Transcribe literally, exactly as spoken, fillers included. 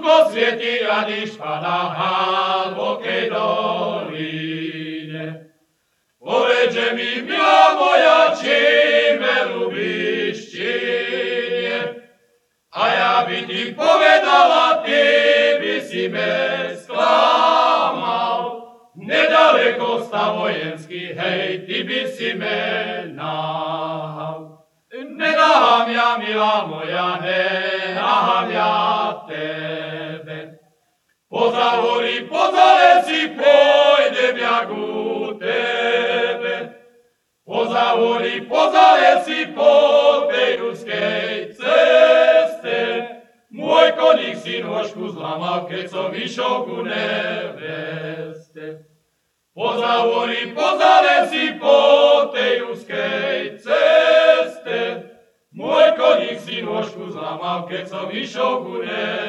slnko svieti a dýška na hlbokej doline. Povedže mi, milá moja, či me ľubíš, či nie. A ja by ti povedala, ty by si me sklamal. Nedaleko stav vojenský, hej, ty by si me nahal. Nenáham ja, milá moja, nenáham ja tebe. Poza hory, poza lesy, pôjdem ja ku tebe. Poza hory, poza lesy, po tej ruskej ceste. Môj koník si nožku zlamal, keď som išiel ku neveste. Poza hory, poza lesy, po tej ruskej ceste. Môj koník si nožku zlamal, keď som išiel ku neveste.